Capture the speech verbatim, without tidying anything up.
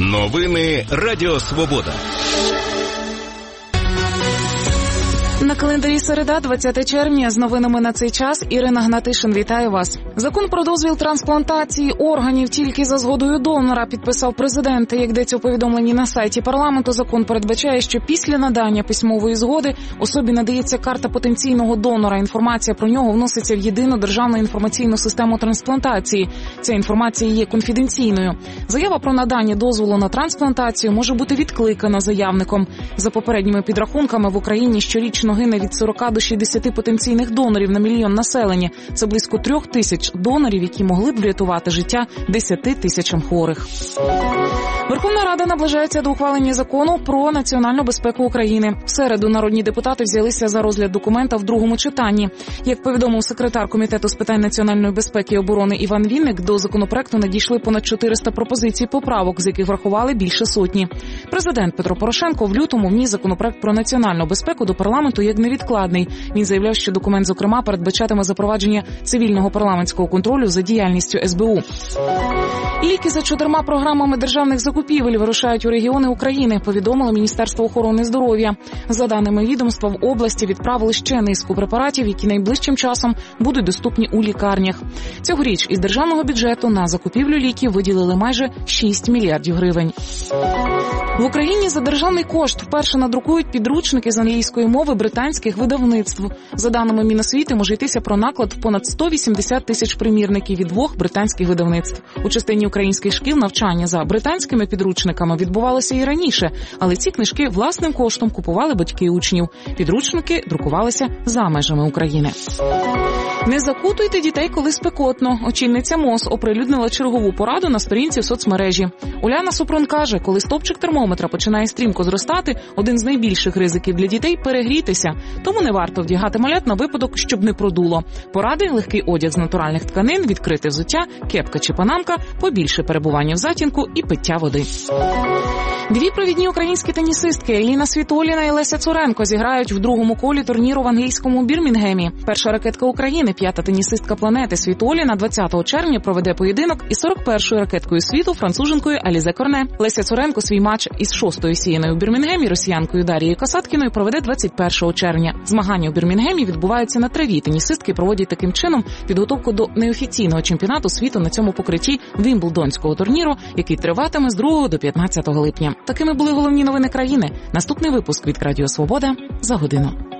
Новини Радіо Свобода. На календарі середа, двадцяте червня. З новинами на цей час Ірина Гнатишин. Вітаю вас. Закон про дозвіл трансплантації органів тільки за згодою донора підписав президент. Як йдеться у повідомленні на сайті парламенту, закон передбачає, що після надання письмової згоди особі надається карта потенційного донора. Інформація про нього вноситься в єдину державну інформаційну систему трансплантації. Ця інформація є конфіденційною. Заява про надання дозволу на трансплантацію може бути відкликана заявником. За попередніми підрахунками, в Україні щорічно гине від сорока до шістдесяти потенційних донорів на мільйон населення. Це близько трьох тисяч донорів, які могли б врятувати життя десяти тисячам хворих. Верховна Рада наближається до ухвалення закону про національну безпеку України. В середу народні депутати взялися за розгляд документа в другому читанні. Як повідомив секретар Комітету з питань національної безпеки і оборони Іван Вінник, до законопроекту надійшли понад чотириста пропозицій поправок, з яких врахували більше сотні. Президент Петро Порошенко в лютому вніс законопроект про національну безпеку до парламенту як невідкладний. Він заявляв, що документ, зокрема, передбачатиме запровадження цивільного парламентського контролю за діяльністю ес бе у. Ліки за чотирма програмами державних закупівель вирушають у регіони України, повідомило Міністерство охорони здоров'я. За даними відомства, в області відправили ще низку препаратів, які найближчим часом будуть доступні у лікарнях. Цьогоріч із державного бюджету на закупівлю ліків виділили майже шість мільярдів гривень. В Україні за державний кошт вперше надрукують підручники з англійської мови британських видавництв. За даними Міносвіти, може йтися про наклад в понад сто вісімдесят тисяч примірників від двох британських видавництв. У частині українських шкіл навчання за британськими підручниками відбувалося і раніше, але ці книжки власним коштом купували батьки учнів. Підручники друкувалися за межами України. Не закутуйте дітей, коли спекотно. Очільниця МОЗ оприлюднила чергову пораду на сторінці в соцмережі. Уляна Супрун каже, коли стовпчик термометра починає стрімко зростати, один з найбільших ризиків для дітей – перегрітися. Тому не варто вдягати малят на випадок, щоб не продуло. Поради – легкий одяг з натуральних тканин, відкрите взуття, кепка чи панамка, побільше перебування в затінку і пиття води. Дві провідні українські тенісистки Еліна Світоліна і Леся Цуренко зіграють в другому колі турніру в англійському Бірмінгемі. Перша ракетка України, п'ята тенісистка планети Світоліна, двадцятого червня проведе поєдинок із сорок першою ракеткою світу француженкою Алізе Корне. Леся Цуренко свій матч із шостою сіяною в Бірмінгемі росіянкою Дарією Касаткіною проведе двадцять першого червня. Змагання у Бірмінгемі відбуваються на траві. Тенісистки проводять таким чином підготовку до неофіційного чемпіонату світу на цьому покритті Вімблдонського турніру, який триватиме з другого до п'ятнадцятого липня. Такими були головні новини країни. Наступний випуск від Радіо Свобода за годину.